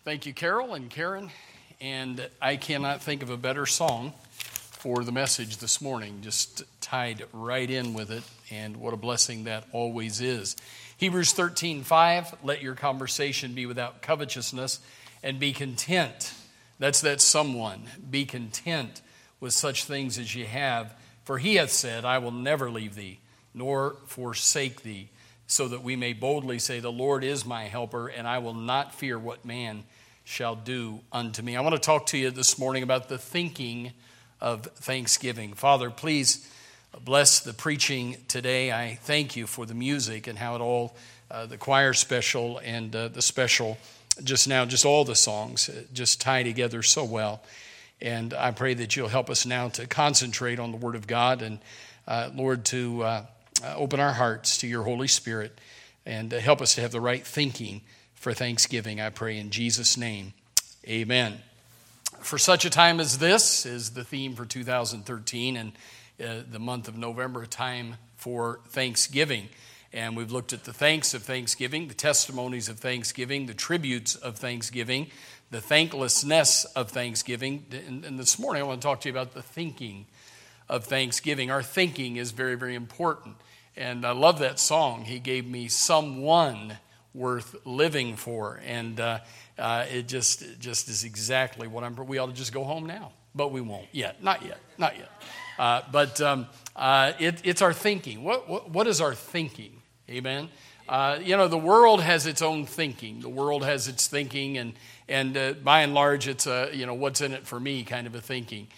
Thank you, Carol and Karen. And I cannot think of a better song for the message this morning. Just tied right in with it, and what a blessing that always is. Hebrews 13:5, let your conversation be without covetousness, and be content. That's that someone. Be content with such things as ye have. For he hath said, I will never leave thee, nor forsake thee, so that we may boldly say, the Lord is my helper, and I will not fear what man shall do unto me. I want to talk to you this morning about the thinking of thanksgiving. Father, please bless the preaching today. I thank you for the music and how it all, the choir special and the special just now, just all the songs just tie together so well. And I pray that you'll help us now to concentrate on the Word of God and, Lord, to open our hearts to your Holy Spirit and help us to have the right thinking for Thanksgiving, I pray in Jesus' name. Amen. For such a time as this is the theme for 2013 and the month of November, a time for Thanksgiving. And we've looked at the thanks of Thanksgiving, the testimonies of Thanksgiving, the tributes of Thanksgiving, the thanklessness of Thanksgiving. And this morning I want to talk to you about the thinking of Thanksgiving. Our thinking is very, very important. And I love that song. He gave me someone worth living for. And it just is exactly what we ought to just go home now. But we won't yet. Not yet. But it's our thinking. What is our thinking? Amen. The world has its own thinking. The world has its thinking, and by and large, it's what's in it for me kind of a thinking.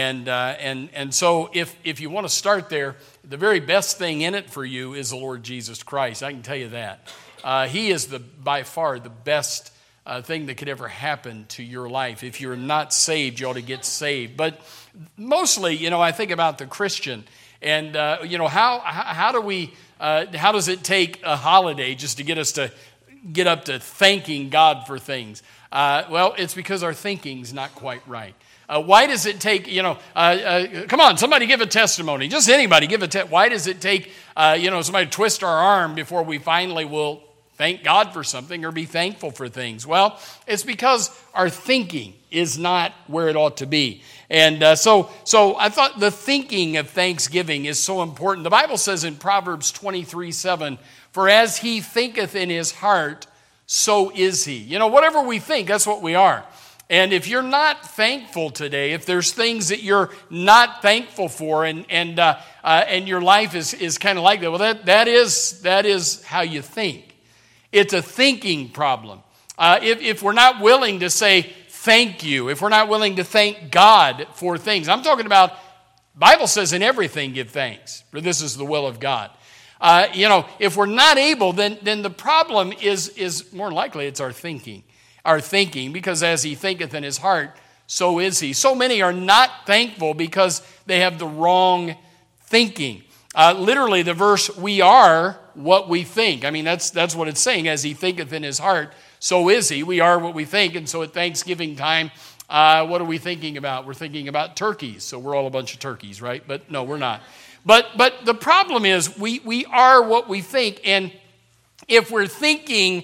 And so if you want to start there, the very best thing in it for you is the Lord Jesus Christ. I can tell you that. He is by far the best thing that could ever happen to your life. If you're not saved, you ought to get saved. But mostly, I think about the Christian, and how does it take a holiday just to get us to get up to thanking God for things? Well, it's because our thinking's not quite right. Why does it take, come on, somebody give a testimony. Just anybody give why does it take, somebody to twist our arm before we finally will thank God for something or be thankful for things? Well, it's because our thinking is not where it ought to be. And so I thought the thinking of Thanksgiving is so important. The Bible says in Proverbs 23:7, for as he thinketh in his heart, so is he. Whatever we think, that's what we are. And if you're not thankful today, if there's things that you're not thankful for, and your life is kind of like that, well, that is how you think. It's a thinking problem. If we're not willing to say thank you, if we're not willing to thank God for things, I'm talking about, Bible says in everything give thanks, for this is the will of God. If we're not able, then the problem is more likely it's our thinking. Our thinking, because as he thinketh in his heart, so is he. So many are not thankful because they have the wrong thinking. Literally, the verse, we are what we think. I mean, that's what it's saying. As he thinketh in his heart, so is he. We are what we think. And so at Thanksgiving time, what are we thinking about? We're thinking about turkeys. So we're all a bunch of turkeys, right? But no, we're not. But the problem is we are what we think. And if we're thinking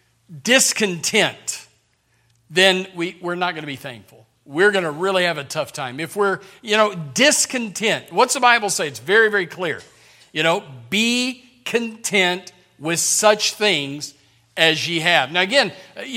discontent, then we're not going to be thankful. We're going to really have a tough time. If we're, discontent, what's the Bible say? It's very, very clear. Be content with such things as ye have. Now again,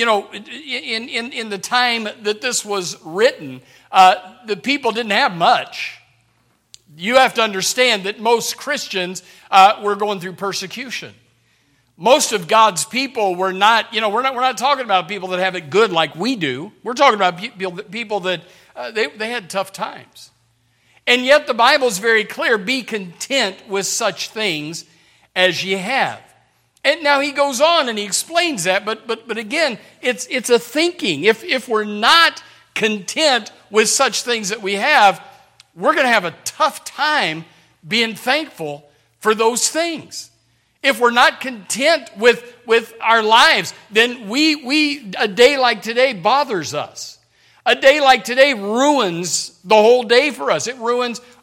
in the time that this was written, the people didn't have much. You have to understand that most Christians were going through persecution. Most of God's people were not, we're not talking about people that have it good like we do. We're talking about people that they had tough times. And yet the Bible is very clear, be content with such things as ye have. And now he goes on and he explains that, but again, it's a thinking. If we're not content with such things that we have, we're going to have a tough time being thankful for those things. If we're not content with our lives, then a day like today bothers us. A day like today ruins the whole day for us. It ruins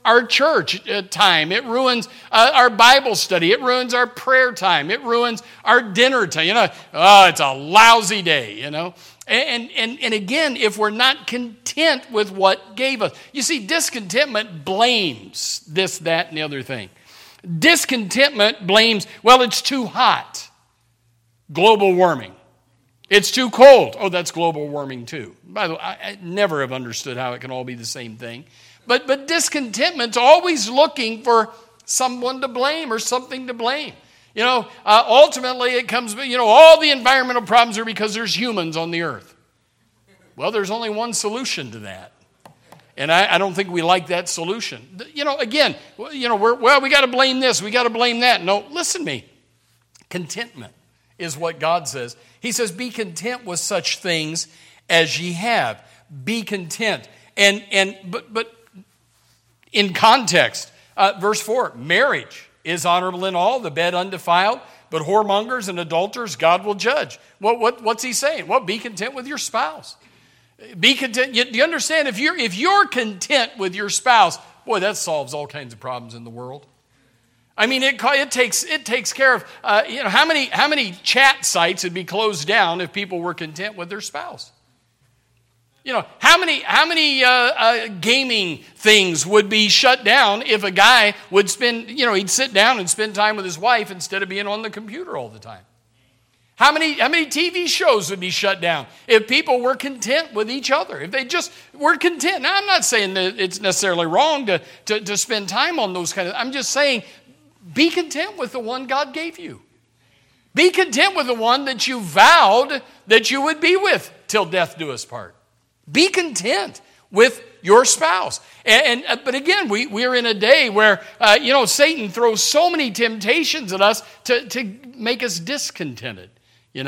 our church time. It ruins our Bible study. It ruins our prayer time. It ruins our dinner time. It's a lousy day, And again, if we're not content with what gave us. You see, discontentment blames this, that, and the other thing. Discontentment blames, it's too hot. Global warming. It's too cold. Oh, that's global warming too. By the way, I never have understood how it can all be the same thing. But discontentment's always looking for someone to blame or something to blame. Ultimately it comes, all the environmental problems are because there's humans on the earth. Well, there's only one solution to that. And I don't think we like that solution. Again, we got to blame this, we got to blame that. No, listen to me. Contentment is what God says. He says, be content with such things as ye have. Be content. But in context, verse 4, marriage is honorable in all, the bed undefiled, but whoremongers and adulterers God will judge. What's he saying? Well, be content with your spouse. Be content. Do you understand? If you're content with your spouse, boy, that solves all kinds of problems in the world. I mean, it takes care of. How many chat sites would be closed down if people were content with their spouse? How many gaming things would be shut down if a guy would he'd sit down and spend time with his wife instead of being on the computer all the time? How many TV shows would be shut down if people were content with each other? If they just were content. Now, I'm not saying that it's necessarily wrong to spend time on those I'm just saying, be content with the one God gave you. Be content with the one that you vowed that you would be with till death do us part. Be content with your spouse. But again, we're in a day where, Satan throws so many temptations at us to make us discontented. We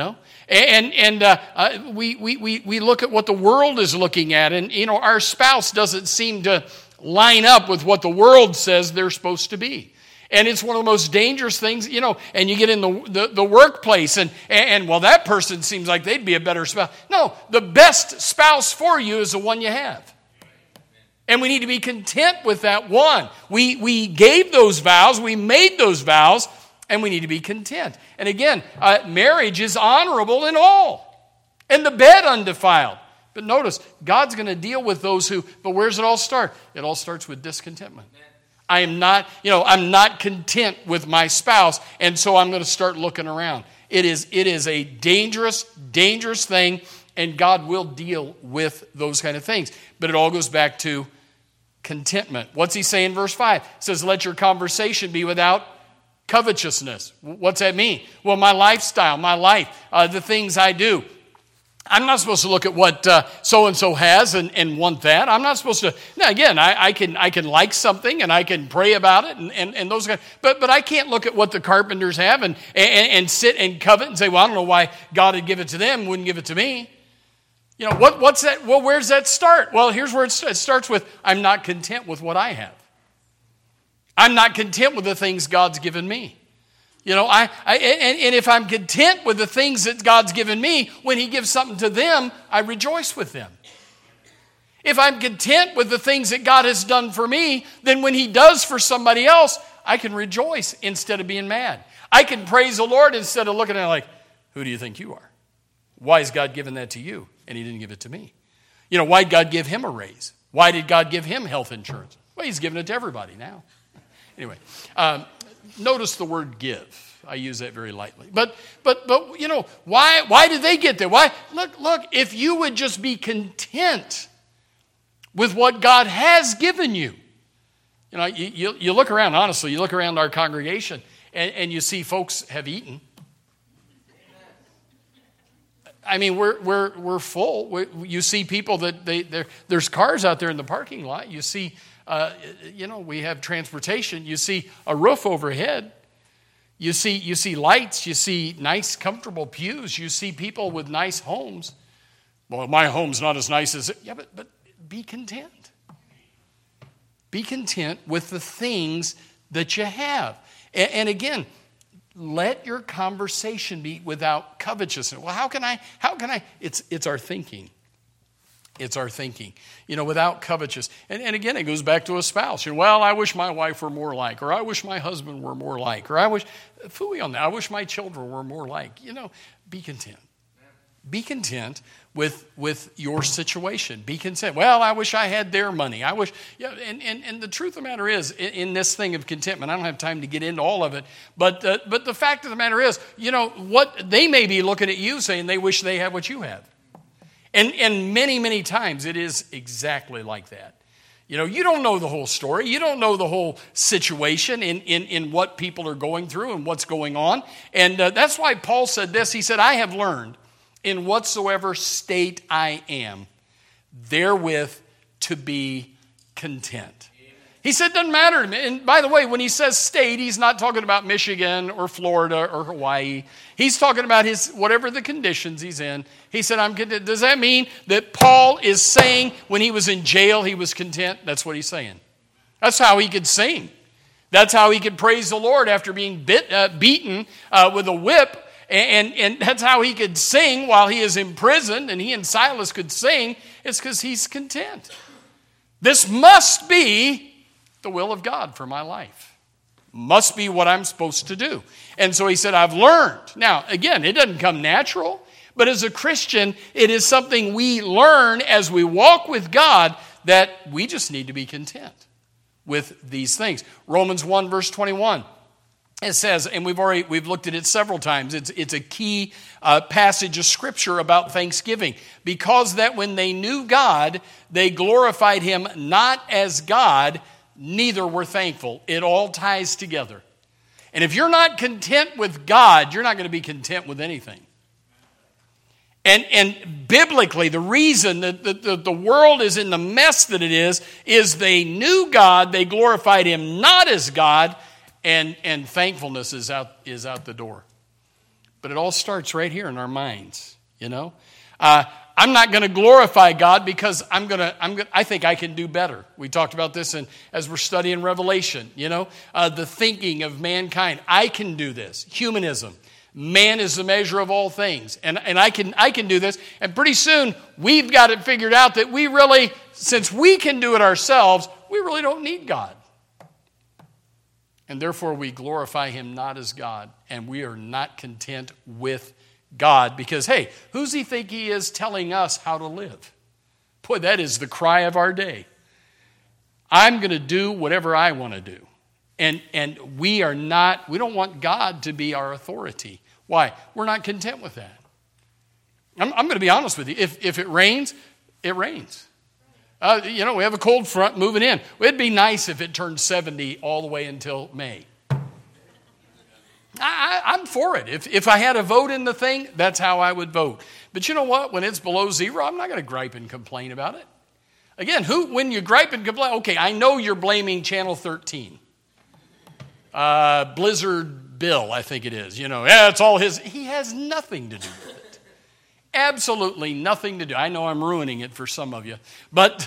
look at what the world is looking at, and our spouse doesn't seem to line up with what the world says they're supposed to be. And it's one of the most dangerous things, and you get in the workplace and that person seems like they'd be a better spouse. No, the best spouse for you is the one you have. And we need to be content with that one. We gave those vows, we made those vows, and we need to be content. And again, marriage is honorable in all, and the bed undefiled. But notice, God's going to deal with those but where does it all start? It all starts with discontentment. I'm not content with my spouse, and so I'm going to start looking around. It is a dangerous, dangerous thing, and God will deal with those kind of things. But it all goes back to contentment. What's he saying in verse 5? It says, let your conversation be without covetousness. What's that mean? Well, my lifestyle, my life, the things I do. I'm not supposed to look at what so-and-so has and want that. I'm not supposed to. Now, again, I can like something and I can pray about it and those guys. But I can't look at what the carpenters have and sit and covet and say, well, I don't know why God would give it to them, wouldn't give it to me. What's that? Well, where's that start? Well, here's where it starts with, I'm not content with what I have. I'm not content with the things God's given me. And if I'm content with the things that God's given me, when he gives something to them, I rejoice with them. If I'm content with the things that God has done for me, then when he does for somebody else, I can rejoice instead of being mad. I can praise the Lord instead of looking at it like, who do you think you are? Why has God given that to you and he didn't give it to me? Why did God give him a raise? Why did God give him health insurance? Well, he's given it to everybody now. Anyway, notice the word give. I use that very lightly. But why did they get there? Why? Look, if you would just be content with what God has given you. You look around, honestly, you look around our congregation and you see folks have eaten. I mean, we're full. You see people that there's cars out there in the parking lot. You see, we have transportation. You see a roof overhead. You see lights. You see nice, comfortable pews. You see people with nice homes. Well, my home's not as nice as it. Yeah, but be content. Be content with the things that you have. And again, let your conversation be without covetousness. Well, how can I? It's our thinking. It's our thinking, without covetous. And again, it goes back to a spouse. Well, I wish my wife were more like, or I wish my husband were more like, or I wish, phooey on that, I wish my children were more like. Be content. Be content with your situation. Be content. Well, I wish I had their money. I wish, and the truth of the matter is, in this thing of contentment, I don't have time to get into all of it, but the fact of the matter is, what they may be looking at you saying they wish they had what you have. And many, many times it is exactly like that. You don't know the whole story. You don't know the whole situation in what people are going through and what's going on. And that's why Paul said this. He said, I have learned in whatsoever state I am, therewith to be content. He said, doesn't matter to me. And by the way, when he says state, he's not talking about Michigan or Florida or Hawaii. He's talking about whatever the conditions he's in. He said, I'm content. Does that mean that Paul is saying when he was in jail, he was content? That's what he's saying. That's how he could sing. That's how he could praise the Lord after being beaten with a whip. And that's how he could sing while he is imprisoned, and he and Silas could sing. It's because he's content. This must be the will of God for my life. Must be what I'm supposed to do. And so he said, I've learned. Now, again, it doesn't come natural, but as a Christian, it is something we learn as we walk with God, that we just need to be content with these things. Romans 1 verse 21. It says, and we've looked at it several times, it's a key passage of Scripture about thanksgiving. Because that when they knew God, they glorified him not as God, neither were thankful. It all ties together. And if you're not content with God, you're not going to be content with anything. And biblically, the reason that the world is in the mess that it is they knew God, they glorified him not as God, and thankfulness is out the door. But it all starts right here in our minds, I'm not going to glorify God because I think I can do better. We talked about this as we're studying Revelation, the thinking of mankind. I can do this. Humanism. Man is the measure of all things. And I can do this. And pretty soon we've got it figured out that we really, since we can do it ourselves, we really don't need God. And therefore we glorify him not as God, and we are not content with God because, hey, who's he think he is telling us how to live? Boy, that is the cry of our day. I'm going to do whatever I want to do. And we don't want God to be our authority. Why? We're not content with that. I'm going to be honest with you. If it rains, it rains. We have a cold front moving in. It'd be nice if it turned 70 all the way until May. I'm for it. If I had a vote in the thing, that's how I would vote. But you know what? When it's below zero, I'm not going to gripe and complain about it. Again, when you gripe and complain, okay, I know you're blaming Channel 13. Blizzard Bill, I think it is. It's all his. He has nothing to do with it. Absolutely nothing to do. I know I'm ruining it for some of you. But,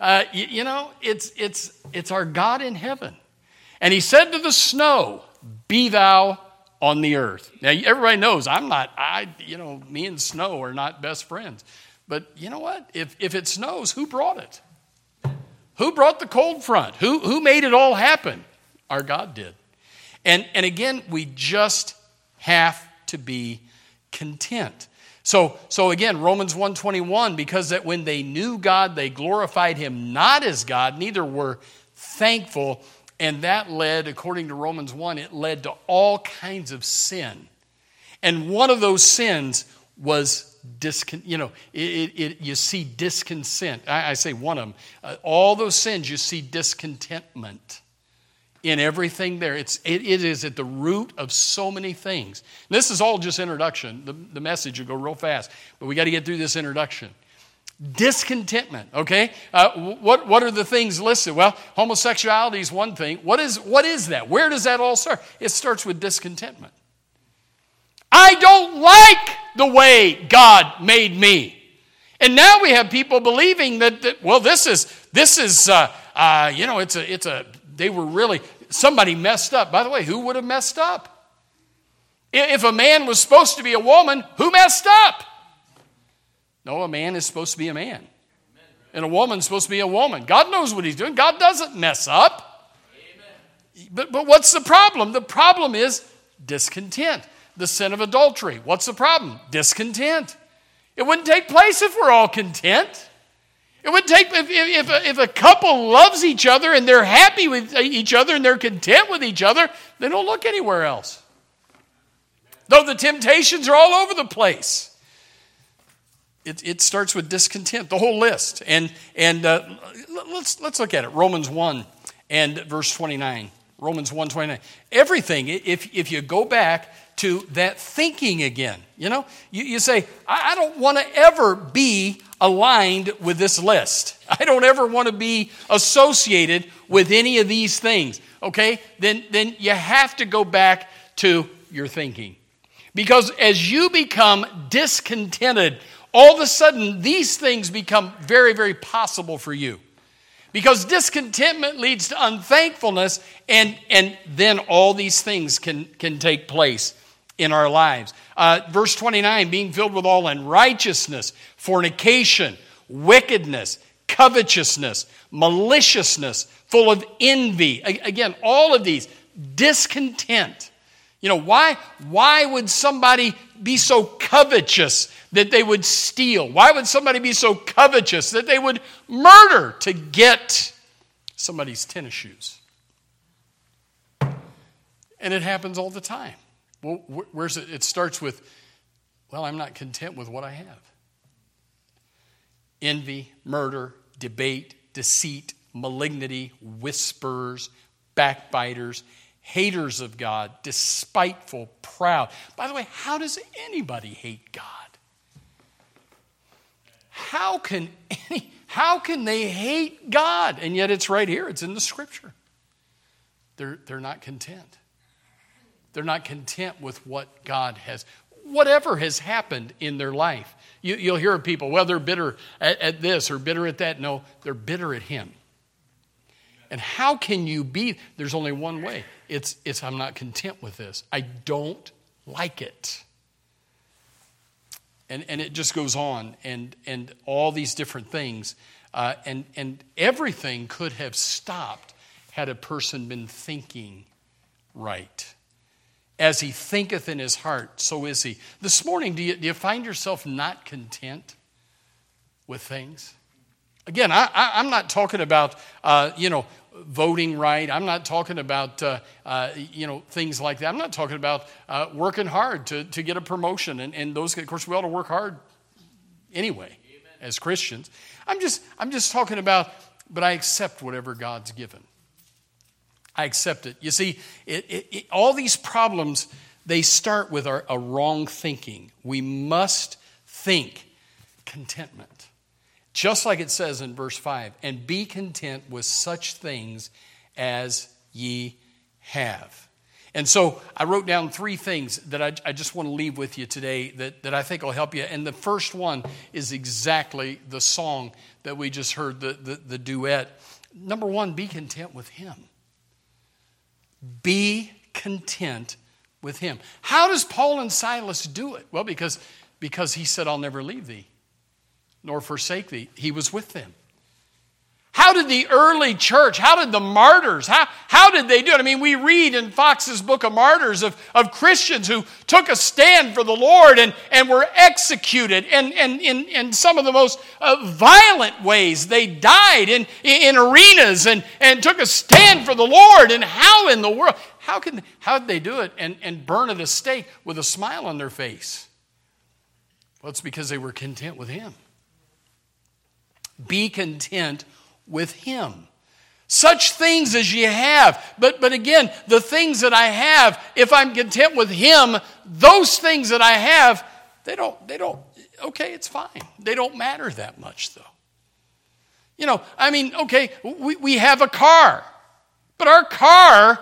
it's our God in heaven. And he said to the snow, be thou on the earth. Now, everybody knows me and snow are not best friends. But you know what? If it snows, who brought it? Who brought the cold front? Who made it all happen? Our God did. And again, we just have to be content. So again, Romans 1:21, because that when they knew God, they glorified him not as God, neither were thankful. And that led, according to Romans 1, it led to all kinds of sin. And one of those sins was you see discontent. I say one of them. All those sins, you see discontentment in everything there. It is at the root of so many things. This is all just introduction. The message will go real fast, but we got to get through this introduction. Discontentment, okay? What are the things listed? Well, homosexuality is one thing. What is that? Where does that all start? It starts with discontentment. I don't like the way God made me. And now we have people believing that they were really, somebody messed up. By the way, who would have messed up? If a man was supposed to be a woman, who messed up? No, a man is supposed to be a man. And a woman's supposed to be a woman. God knows what he's doing. God doesn't mess up. But what's the problem? The problem is discontent. The sin of adultery. What's the problem? Discontent. It wouldn't take place if we're all content. It would take, if a couple loves each other and they're happy with each other and they're content with each other, they don't look anywhere else. Though the temptations are all over the place. It starts with discontent, the whole list. And let's look at it. Romans 1 and verse 29. Romans 1:29. Everything, if you go back to that thinking again, you say, I don't want to ever be aligned with this list. I don't ever want to be associated with any of these things. Okay? Then you have to go back to your thinking. Because as you become discontented, all of a sudden these things become very, very possible for you. Because discontentment leads to unthankfulness, and then all these things can take place in our lives. Verse 29, being filled with all unrighteousness, fornication, wickedness, covetousness, maliciousness, full of envy. Again, all of these, discontent. Why would somebody be so covetous that they would steal? Why would somebody be so covetous that they would murder to get somebody's tennis shoes? And it happens all the time. Well, where's it? It starts with, I'm not content with what I have. Envy, murder, debate, deceit, malignity, whisperers, backbiters, haters of God, despiteful, proud. By the way, how does anybody hate God? How can they hate God? And yet it's right here. It's in the Scripture. They're not content. They're not content with what God has, whatever has happened in their life. You'll hear of people, they're bitter at this or bitter at that. No, they're bitter at Him. And how can you be? There's only one way. It's I'm not content with this. I don't like it. And it just goes on, and all these different things. And everything could have stopped had a person been thinking right. As he thinketh in his heart, so is he. This morning, do you find yourself not content with things? Again, I'm not talking about, voting right. I'm not talking about, things like that. I'm not talking about working hard to get a promotion. And those, of course, we ought to work hard anyway. Amen. As Christians. I'm just talking about, but I accept whatever God's given. I accept it. You see, all these problems, they start with a wrong thinking. We must think contentment. Just like it says in verse 5, and be content with such things as ye have. And so I wrote down 3 things that I just want to leave with you today that I think will help you. And the first one is exactly the song that we just heard, the duet. Number 1, be content with Him. Be content with Him. How does Paul and Silas do it? Well, because he said, I'll never leave thee, nor forsake thee. He was with them. How did the early church, how did the martyrs, how did they do it? I mean, we read in Fox's Book of Martyrs of Christians who took a stand for the Lord and were executed. And in some of the most violent ways, they died in arenas and took a stand for the Lord. And how in the world, how did they do it and burn at a stake with a smile on their face? Well, it's because they were content with Him. Be content with Him. Such things as ye have. But again, the things that I have, if I'm content with Him, those things that I have, they don't, okay, it's fine. They don't matter that much though. Okay, we have a car. But our car,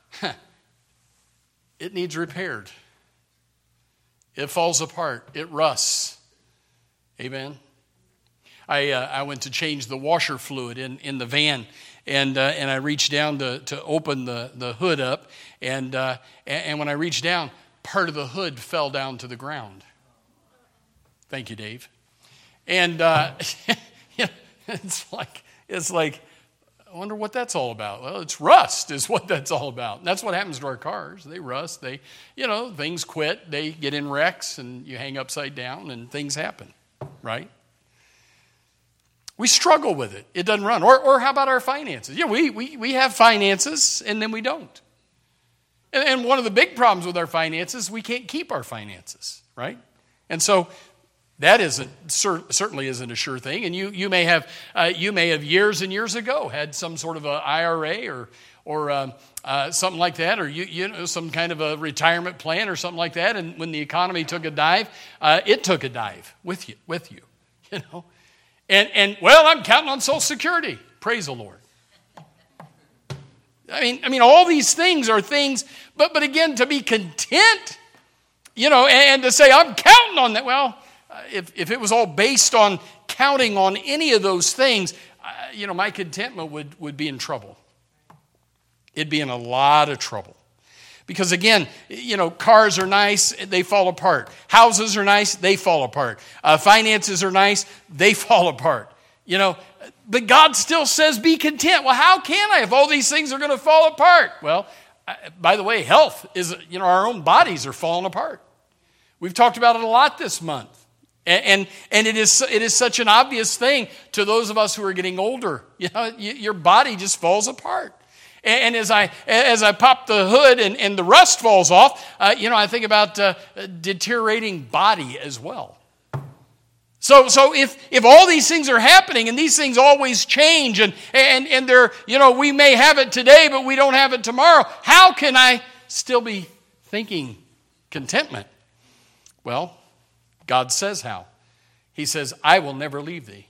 it needs repaired. It falls apart. It rusts. Amen. I went to change the washer fluid in the van, and I reached down to open the hood up, and when I reached down, part of the hood fell down to the ground. Thank you, Dave. And It's like, I wonder what that's all about. Well, it's rust is what that's all about. And that's what happens to our cars. They rust. Things quit. They get in wrecks and you hang upside down and things happen, right? We struggle with it. It doesn't run. Or how about our finances? Yeah, we have finances and then we don't. And one of the big problems with our finances, we can't keep our finances, right? And so that certainly isn't a sure thing. And you may have years and years ago had some sort of a IRA or something like that, or some kind of a retirement plan or something like that. And when the economy took a dive, it took a dive with you, you know. And I'm counting on Social Security. Praise the Lord. I mean, all these things are things, but again, to be content, and to say I'm counting on that. Well, if it was all based on counting on any of those things, my contentment would be in trouble. It'd be in a lot of trouble. Because again, cars are nice, they fall apart. Houses are nice, they fall apart. Finances are nice, they fall apart. But God still says be content. Well, how can I if all these things are going to fall apart? Well, by the way, health is, our own bodies are falling apart. We've talked about it a lot this month. And it is such an obvious thing to those of us who are getting older. Your body just falls apart. And as I pop the hood and the rust falls off, I think about deteriorating body as well. So if all these things are happening and these things always change and they're, we may have it today, but we don't have it tomorrow, how can I still be thinking contentment? Well, God says how. He says, I will never leave thee.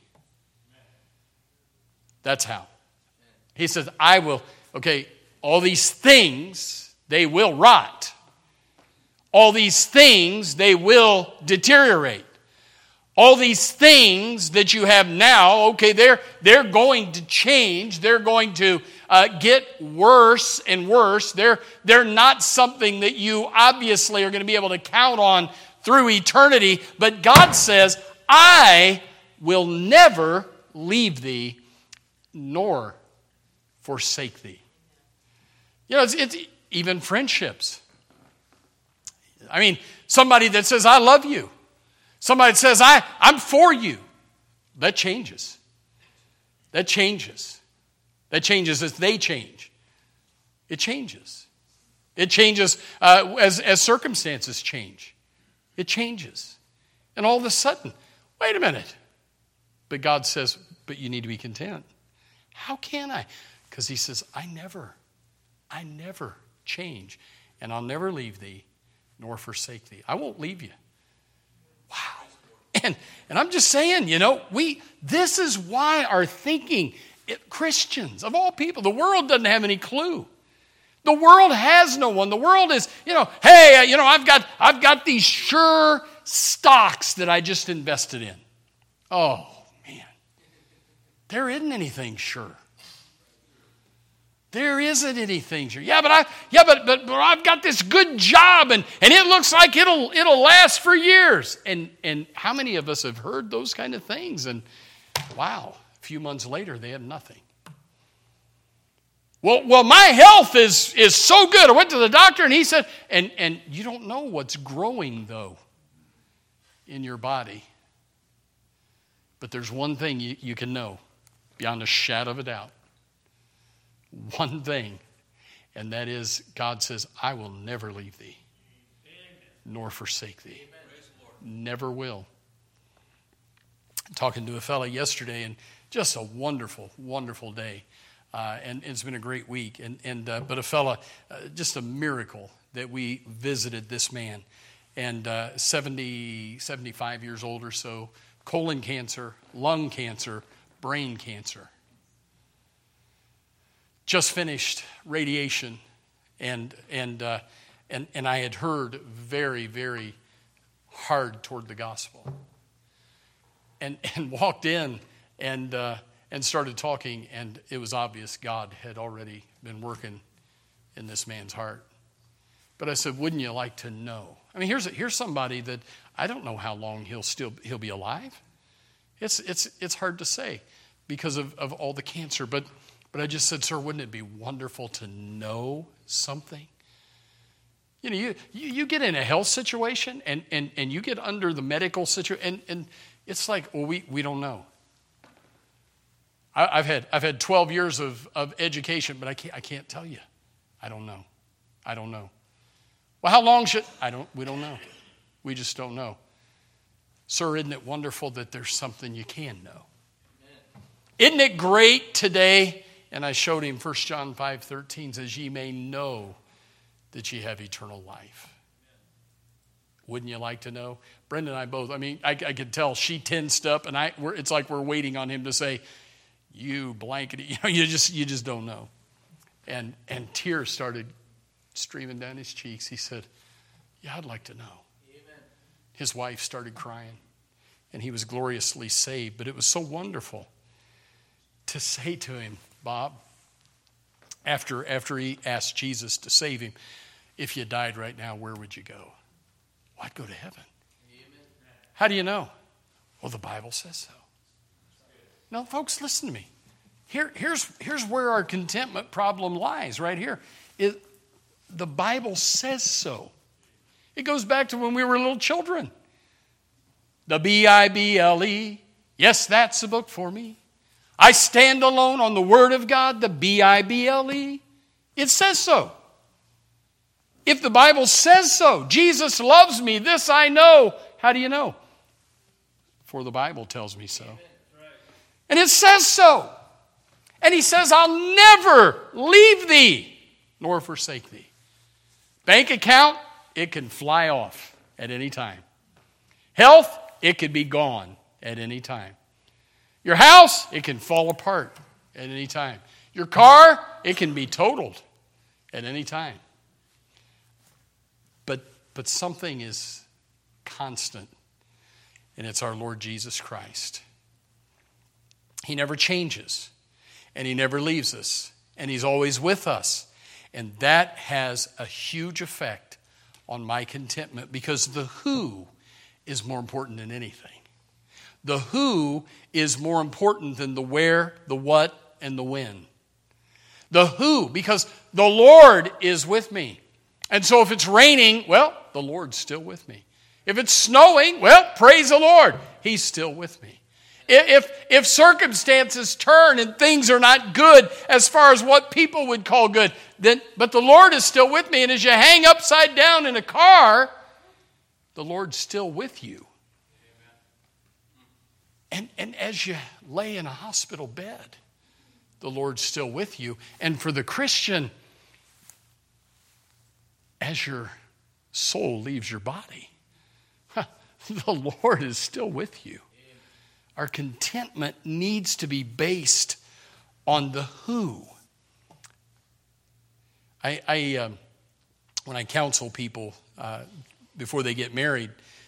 That's how. He says, I will. Okay, all these things, they will rot. All these things, they will deteriorate. All these things that you have now, okay, they're going to change. They're going to get worse and worse. They're not something that you obviously are going to be able to count on through eternity. But God says, I will never leave thee nor forsake thee. It's even friendships. I mean, somebody that says, I love you. Somebody that says, I'm for you. That changes. That changes. That changes as they change. It changes. It changes as circumstances change. It changes. And all of a sudden, wait a minute. But God says, but you need to be content. How can I? Because he says, I never change, and I'll never leave thee nor forsake thee. I won't leave you. Wow. And I'm just saying, this is why our thinking, Christians, of all people, the world doesn't have any clue. The world has no one. The world is, hey, I've got these sure stocks that I just invested in. Oh, man. There isn't anything sure. There isn't anything sure. But I've got this good job and it looks like it'll last for years. And how many of us have heard those kind of things? And wow, a few months later they have nothing. Well, my health is so good. I went to the doctor and he said, and you don't know what's growing though in your body. But there's one thing you can know beyond a shadow of a doubt. One thing, and that is God says, I will never leave thee, nor forsake thee. Never will. Talking to a fellow yesterday, and just a wonderful, wonderful day. And it's been a great week. But a fella, just a miracle that we visited this man. And 75 years old or so, colon cancer, lung cancer, brain cancer. Just finished radiation, and I had heard very, very hard toward the gospel, and walked in and started talking, and it was obvious God had already been working in this man's heart. But I said, wouldn't you like to know? I mean, here's somebody that I don't know how long he'll be alive. It's hard to say. because of all the cancer. But I just said, sir, wouldn't it be wonderful to know something? You know, you get in a health situation and you get under the medical situation, and it's like, well, we don't know. I've had 12 years of education, but I can't tell you. I don't know. Well, how long we don't know. We just don't know. Sir, isn't it wonderful that there's something you can know? Isn't it great today? And I showed him 1 John 5:13 says, ye may know that ye have eternal life. Wouldn't you like to know? Brenda and I both, I could tell she tensed up, and it's like we're waiting on him to say, you blankety, you just don't know. And tears started streaming down his cheeks. He said, yeah, I'd like to know. Amen. His wife started crying, and he was gloriously saved. But it was so wonderful to say to him, Bob, after he asked Jesus to save him, if you died right now, where would you go? Well, I'd go to heaven. Amen. How do you know? Well, the Bible says so. No, folks, listen to me. Here's where our contentment problem lies, right here. The Bible says so. It goes back to when we were little children. The Bible. Yes, that's a book for me. I stand alone on the Word of God, the Bible. It says so. If the Bible says so, Jesus loves me, this I know. How do you know? For the Bible tells me so. And it says so. And he says, I'll never leave thee nor forsake thee. Bank account, it can fly off at any time. Health, it could be gone at any time. Your house, it can fall apart at any time. Your car, it can be totaled at any time. But something is constant, and it's our Lord Jesus Christ. He never changes, and he never leaves us, and he's always with us. And that has a huge effect on my contentment, because the who is more important than anything. The who is more important than the where, the what, and the when. The who, because the Lord is with me. And so if it's raining, well, the Lord's still with me. If it's snowing, well, praise the Lord, he's still with me. If circumstances turn and things are not good as far as what people would call good, but the Lord is still with me. And as you hang upside down in a car, the Lord's still with you. And as you lay in a hospital bed, the Lord's still with you. And for the Christian, as your soul leaves your body, the Lord is still with you. Our contentment needs to be based on the who. When I counsel people before they get married,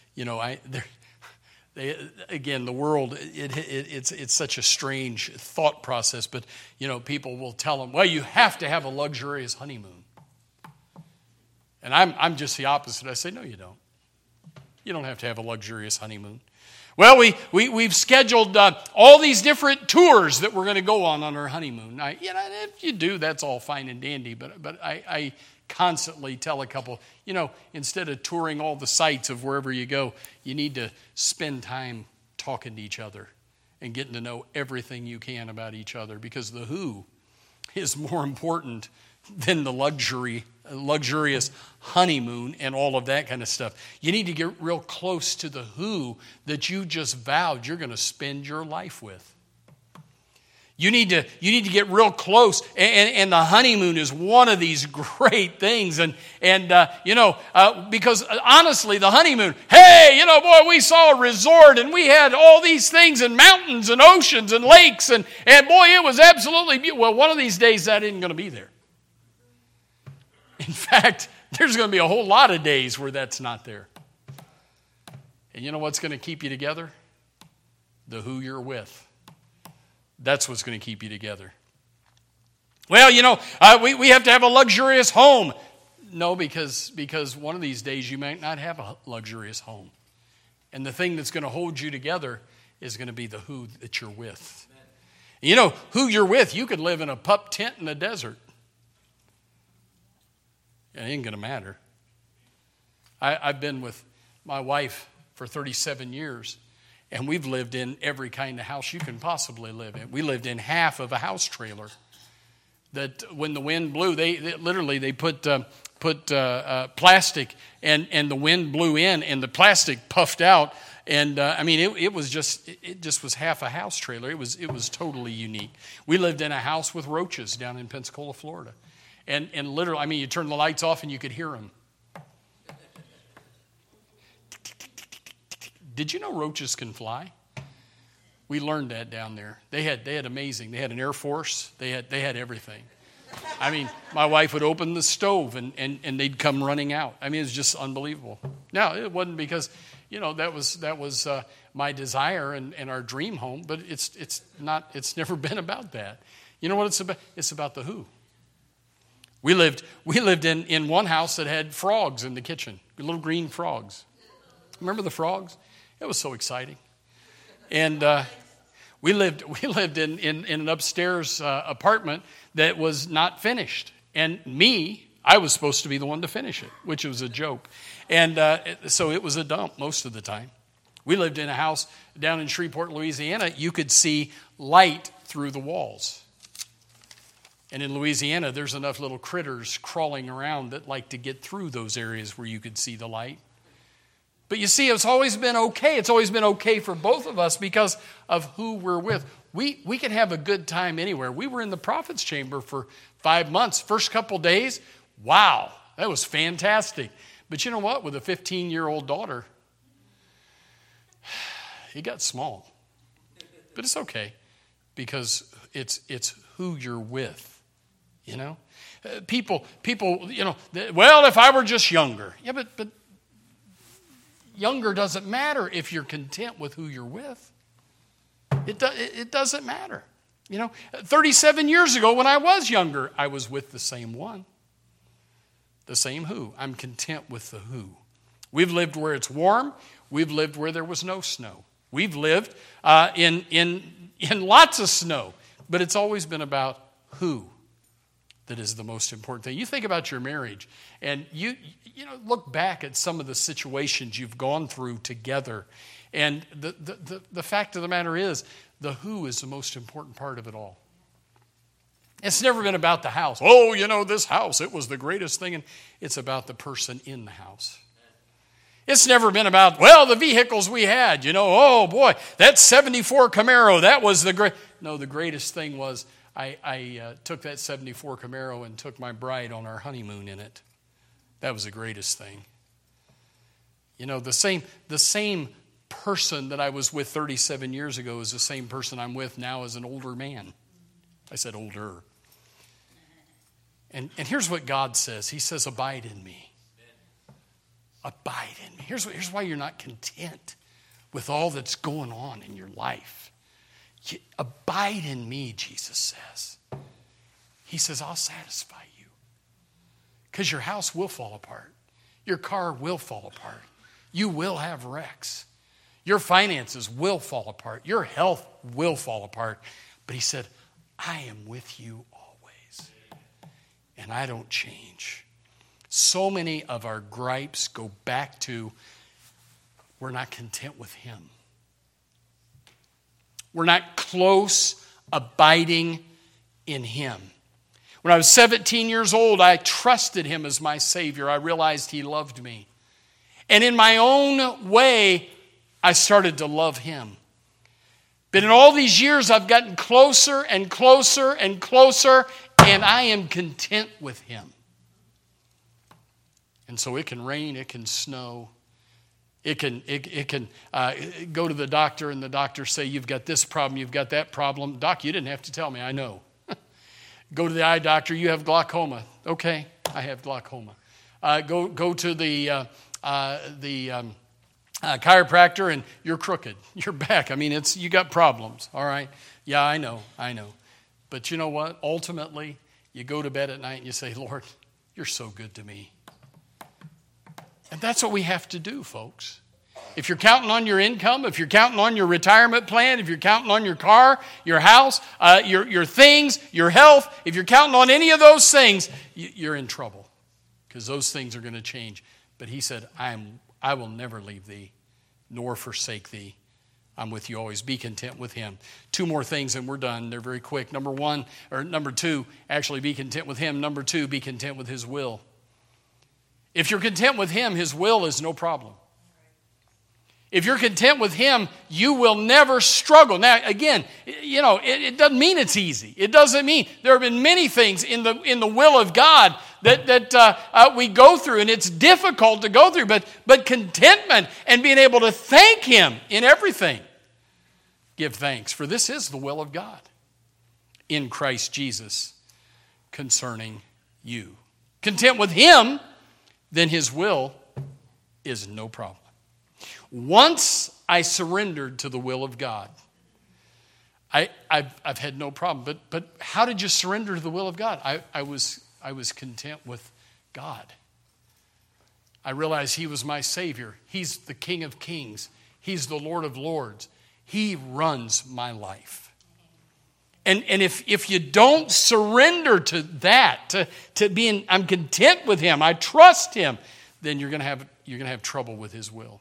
again, the world, it's such a strange thought process, but, people will tell them, well, you have to have a luxurious honeymoon. And I'm just the opposite. I say, no, you don't. You don't have to have a luxurious honeymoon. Well, we've scheduled all these different tours that we're going to go on our honeymoon. If you do, that's all fine and dandy, but I constantly tell a couple, instead of touring all the sites of wherever you go, you need to spend time talking to each other and getting to know everything you can about each other, because the who is more important than the luxurious honeymoon and all of that kind of stuff. You need to get real close to the who that you just vowed you're going to spend your life with. You need to get real close, and the honeymoon is one of these great things. Because honestly, the honeymoon, hey, boy, we saw a resort and we had all these things and mountains and oceans and lakes and boy, it was absolutely beautiful. Well, one of these days that isn't going to be there. In fact, there's going to be a whole lot of days where that's not there. And you know what's going to keep you together? The who you're with. That's what's going to keep you together. Well, we have to have a luxurious home. No, because one of these days you might not have a luxurious home. And the thing that's going to hold you together is going to be the who that you're with. You know, who you're with, you could live in a pup tent in the desert. It ain't going to matter. I've been with my wife for 37 years, and we've lived in every kind of house you can possibly live in. We lived in half of a house trailer that when the wind blew, they literally put plastic, and the wind blew in, and the plastic puffed out. And it just was half a house trailer. It was totally unique. We lived in a house with roaches down in Pensacola, Florida. And literally, you turn the lights off and you could hear them. Did you know roaches can fly? We learned that down there. They had amazing. They had an Air Force. They had everything. My wife would open the stove and they'd come running out. It was just unbelievable. Now, it wasn't because, that was my desire and our dream home, but it's never been about that. You know what it's about? It's about the who. We lived in one house that had frogs in the kitchen, little green frogs. Remember the frogs? It was so exciting. And we lived in an upstairs apartment that was not finished. And I was supposed to be the one to finish it, which was a joke. And so it was a dump most of the time. We lived in a house down in Shreveport, Louisiana. You could see light through the walls. And in Louisiana, there's enough little critters crawling around that like to get through those areas where you could see the light. But you see, it's always been okay. It's always been okay for both of us because of who we're with. We can have a good time anywhere. We were in the prophet's chamber for 5 months. First couple days, wow, that was fantastic. But you know what? With a 15-year-old daughter, it got small. But it's okay because it's who you're with, People, well, if I were just younger. Yeah, but younger doesn't matter if you're content with who you're with. It doesn't matter. 37 years ago when I was younger, I was with the same one. The same who. I'm content with the who. We've lived where it's warm. We've lived where there was no snow. We've lived in lots of snow. But it's always been about who that is the most important thing. You think about your marriage, and you look back at some of the situations you've gone through together, and the fact of the matter is, the who is the most important part of it all. It's never been about the house. Oh, this house, it was the greatest thing, and it's about the person in the house. It's never been about, the vehicles we had, oh boy, that 74 Camaro, that was the great. No, the greatest thing was I took that 74 Camaro and took my bride on our honeymoon in it. That was the greatest thing. The same person that I was with 37 years ago is the same person I'm with now as an older man. I said older. And here's what God says. He says, abide in me. Abide in me. Here's why you're not content with all that's going on in your life. Abide in me, Jesus says. He says, I'll satisfy you. Because your house will fall apart. Your car will fall apart. You will have wrecks. Your finances will fall apart. Your health will fall apart. But he said, I am with you always. And I don't change. So many of our gripes go back to we're not content with him. We're not close, abiding in him. When I was 17 years old, I trusted him as my Savior. I realized he loved me. And in my own way, I started to love him. But in all these years, I've gotten closer and closer and closer, and I am content with him. And so it can rain, it can snow. It can go to the doctor and the doctor say, you've got this problem, you've got that problem. Doc, you didn't have to tell me, I know. Go to the eye doctor, you have glaucoma. Okay, I have glaucoma. Go to the chiropractor and you're crooked. Your back, you got problems, all right? Yeah, I know. But you know what? Ultimately, you go to bed at night and you say, Lord, you're so good to me. And that's what we have to do, folks. If you're counting on your income, if you're counting on your retirement plan, if you're counting on your car, your house, your things, your health, if you're counting on any of those things, you're in trouble because those things are going to change. But he said, I will never leave thee nor forsake thee. I'm with you always. Be content with him. 2 more things and we're done. They're very quick. Number 2, actually be content with him. Number 2, be content with his will. If you're content with him, his will is no problem. If you're content with him, you will never struggle. Now, again, it doesn't mean it's easy. It doesn't mean there have been many things in the will of God that we go through, and it's difficult to go through. But contentment and being able to thank him in everything. Give thanks, for this is the will of God in Christ Jesus concerning you. Content with him, then his will is no problem. Once I surrendered to the will of God, I've had no problem. But how did you surrender to the will of God? I was content with God. I realized he was my Savior. He's the King of Kings. He's the Lord of Lords. He runs my life. And if you don't surrender to that, to being, I'm content with him, I trust him, then you're going to have trouble with his will.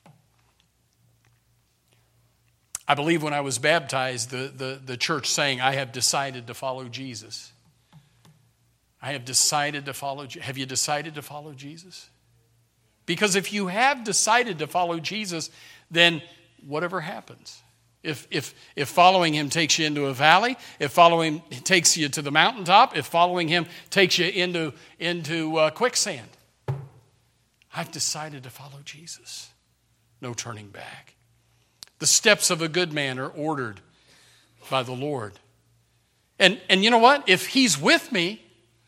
I believe when I was baptized, the church saying, I have decided to follow Jesus. I have decided to follow. Have you decided to follow Jesus? Because if you have decided to follow Jesus, then whatever happens, if following him takes you into a valley, if following him takes you to the mountaintop, if following him takes you into quicksand, I've decided to follow Jesus. No turning back. The steps of a good man are ordered by the Lord. And you know what? If he's with me,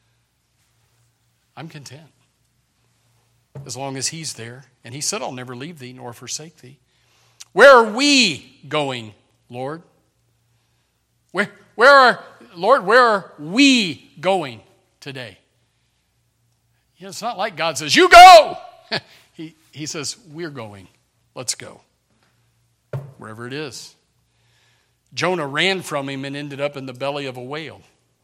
I'm content. As long as he's there. And he said, I'll never leave thee nor forsake thee. Where are we going, Lord? Where are we going today? It's not like God says, you go! He says, we're going. Let's go. Wherever it is. Jonah ran from him and ended up in the belly of a whale.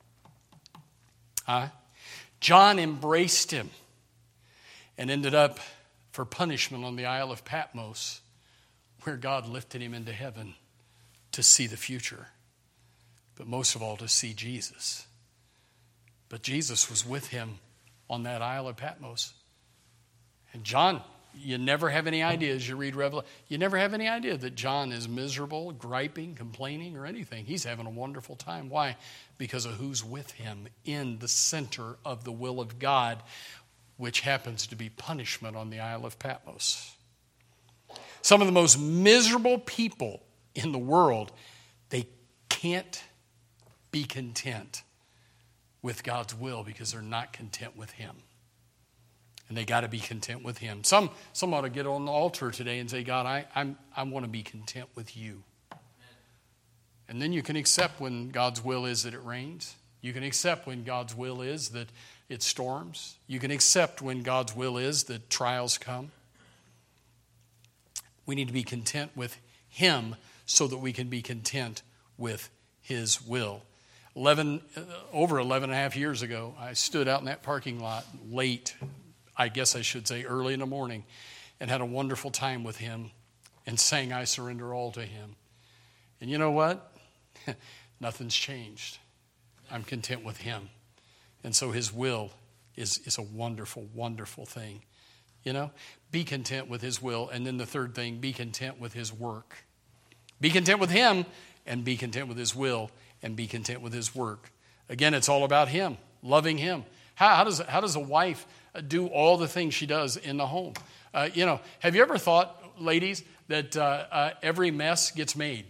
John embraced him and ended up for punishment on the Isle of Patmos, where God lifted him into heaven to see the future, but most of all to see Jesus. But Jesus was with him on that Isle of Patmos. And John, you never have any idea as you read Revelation, you never have any idea that John is miserable, griping, complaining, or anything. He's having a wonderful time. Why? Because of who's with him in the center of the will of God, which happens to be punishment on the Isle of Patmos. Some of the most miserable people in the world, they can't be content with God's will because they're not content with him. And they got to be content with him. Some ought to get on the altar today and say, God, I want to be content with you. And then you can accept when God's will is that it rains. You can accept when God's will is that it storms. You can accept when God's will is that trials come. We need to be content with him so that we can be content with his will. Over 11 and a half years ago, I stood out in that parking lot late, I guess I should say early in the morning, and had a wonderful time with him and sang I Surrender All to him. And you know what? Nothing's changed. I'm content with him. And so his will is a wonderful, wonderful thing. You know, be content with his will. And then the third thing, be content with his work. Be content with him and be content with his will and be content with his work. Again, it's all about him, loving him. How does a wife do all the things she does in the home? Have you ever thought, ladies, that every mess gets made?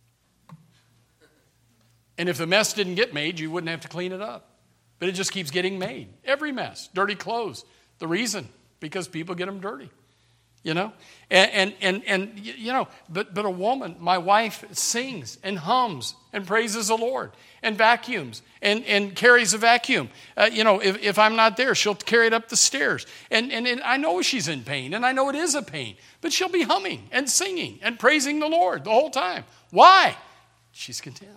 And if the mess didn't get made, you wouldn't have to clean it up. But it just keeps getting made. Every mess. Dirty clothes. The reason, because people get them dirty. you know. And you know, but a woman, my wife sings and hums and praises the Lord and vacuums and carries a vacuum. You know, if I'm not there, she'll carry it up the stairs. And I know she's in pain, and I know it is a pain, but she'll be humming and singing and praising the Lord the whole time. Why? She's content.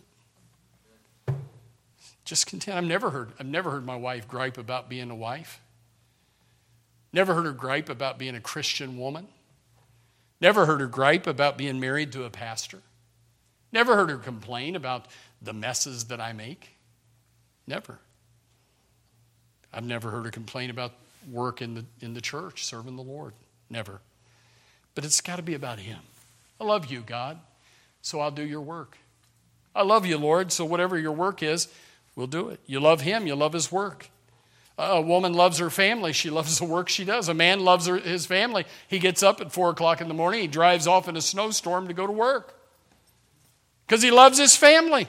Just content. I've never heard my wife gripe about being a wife. Never heard her gripe about being a Christian woman. Never heard her gripe about being married to a pastor. Never heard her complain about the messes that I make. Never. I've never heard her complain about work in the church, serving the Lord. Never. But it's got to be about Him. I love you, God, so I'll do your work. I love you, Lord, so whatever your work is, we'll do it. You love Him, you love His work. A woman loves her family. She loves the work she does. A man loves his family. He gets up at 4 o'clock in the morning. He drives off in a snowstorm to go to work because he loves his family.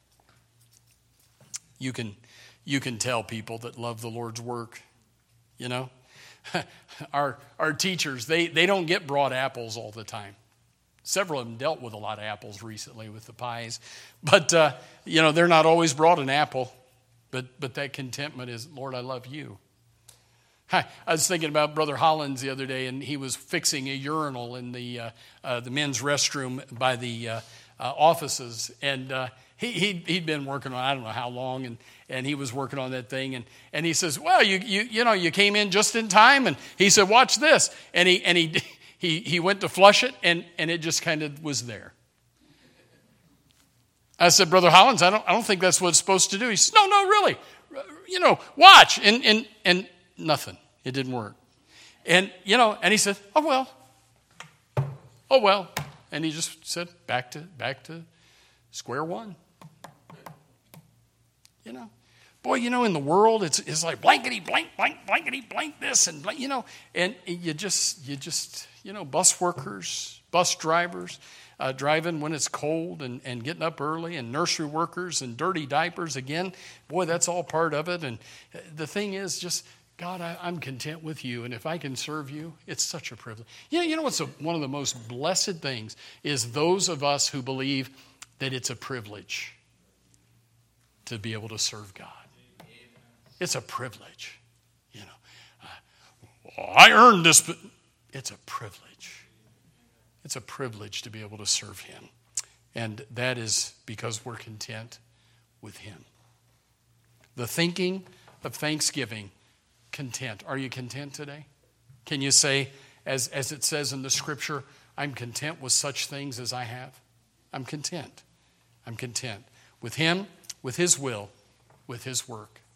You can tell people that love the Lord's work, you know. Our teachers, they don't get brought apples all the time. Several of them dealt with a lot of apples recently with the pies. But, you know, they're not always brought an apple. But that contentment is, Lord, I love you. I was thinking about Brother Hollins the other day, and he was fixing a urinal in the men's restroom by the offices. And he'd been working on, I don't know how long, and he was working on that thing. And he says, well, you know, you came in just in time. And he said, watch this. And he went to flush it, and it just kind of was there. I said, Brother Hollins, I don't think that's what it's supposed to do. He said, no, really. You know, watch. And nothing. It didn't work. And, you know, and he said, oh, well. And he just said, back to square one. You know. Boy, you know, in the world, it's like blankety, blank, blankety, blank this and blank, you know. And you just, you know, bus workers, bus drivers, driving when it's cold and getting up early, and nursery workers and dirty diapers again. Boy, that's all part of it. And the thing is just, God, I'm content with you. And if I can serve you, it's such a privilege. You know what's one of the most blessed things is those of us who believe that it's a privilege to be able to serve God. It's a privilege. You know, I earned this, but it's a privilege. It's a privilege to be able to serve Him. And that is because we're content with Him. The thinking of thanksgiving, content. Are you content today? Can you say, as it says in the Scripture, I'm content with such things as I have? I'm content. I'm content with Him, with His will, with His work.